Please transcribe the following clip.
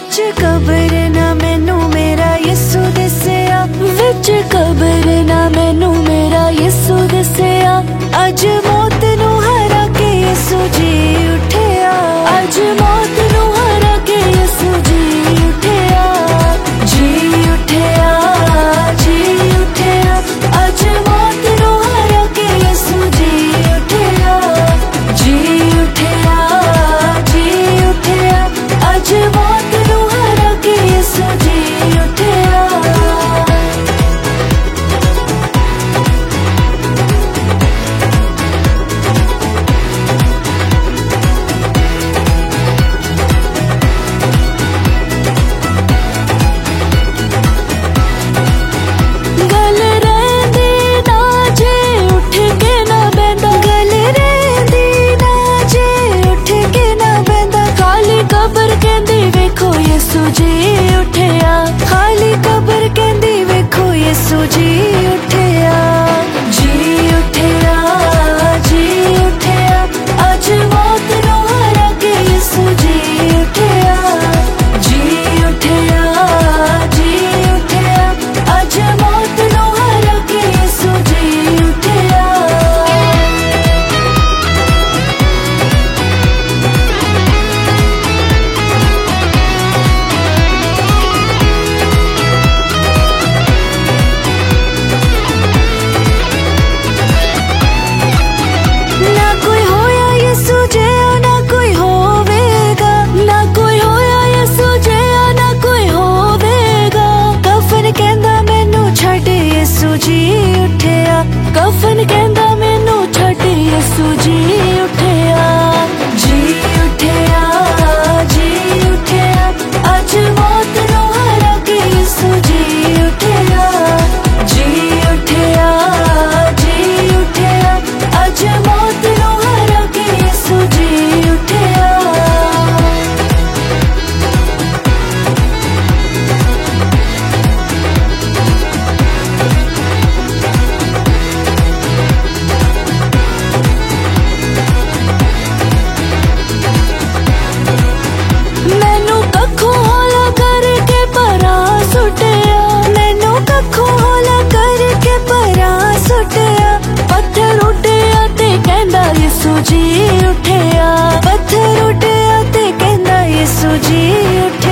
विच cover ना मैनू मेरा यीशु दिसिया, विच कबर ना मैनू मेरा यीशु दिसिया। अज मौत नू हरा के यीशु जी उठिया, अज मौत नू हरा के यीशु जी उठिया, जी उठिया, जी उठिया। अज मौत नू हरा के यीशु जी उठिया, जी उठिया, जी उठिया। अज मौत नू हरा के यीशु जी उठिया। गल रहिंदी ना जे उठ के ना बैंदा, गल रहिंदी ना जे उठ के ना बैंदा। खाली कबर कहंदी वेखो यीशु जी उठिया, खाली कबर कहंदी वेखो यीशु जी उठिया, जी उठिया, जी उठिया। अज मौत नू हरा के यीशु जी उठिया, जी उठिया, जी उठिया। अज मौत नू हरा के यीशु जी उठिया। ना कोई होया यीशु जिया, ना कोई होवेगा, ना कोई होया यीशु जिया, ना कोई होवेगा। कफन कहंदा मैनू छड्ड यीशु जी उठिया, कफन कहंदा मैनू छड्ड यीशु जी उठिया, जी उठिया, जी उठिया। अज मौत नू हरा के यीशु जी उठिया, जी उठिया, जी उठिया। अज मौत नू हरा के यीशु जी उठिया। मैनू कखों हौला करके परां सुटिया, मैनू कखों हौला करके परां सुटिया। पत्थर उड्डिया ते कहंदा यीशु जी उठिया, पत्थर उड्डिया ते कहंदा यीशु जी उठिया।